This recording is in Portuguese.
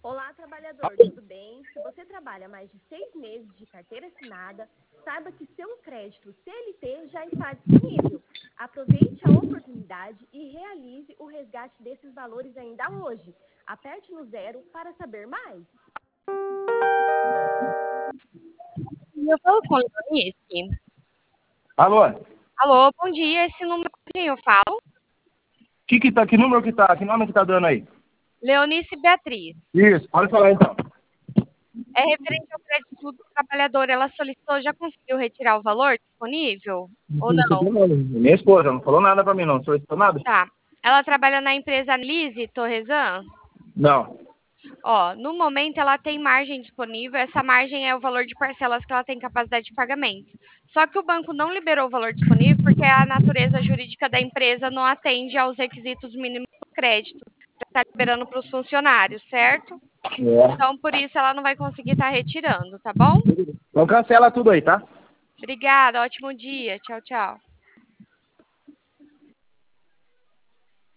Olá, trabalhador, tudo bem? Se você trabalha mais de 6 meses de carteira assinada, saiba que seu crédito CLT já está disponível. Aproveite a oportunidade e realize o resgate desses valores ainda hoje. Aperte no 0 para saber mais. Eu falo com a Leonice. Alô? Alô, bom dia. Esse número com quem eu falo? Que número que tá? Que nome que tá dando aí? Leonice Beatriz. Isso, pode falar então. É referente ao crédito do trabalhador. Ela solicitou, já conseguiu retirar o valor disponível? Ou não? Minha esposa não falou nada pra mim, não. Solicitou nada? Tá. Ela trabalha na empresa Lise Torresan? Não. Ó, no momento ela tem margem disponível, essa margem é o valor de parcelas que ela tem capacidade de pagamento. Só que o banco não liberou o valor disponível porque a natureza jurídica da empresa não atende aos requisitos mínimos do crédito, para estar liberando para os funcionários, certo? É. Então, por isso ela não vai conseguir estar retirando, tá bom? Então cancela tudo aí, tá? Obrigada, ótimo dia. Tchau, tchau.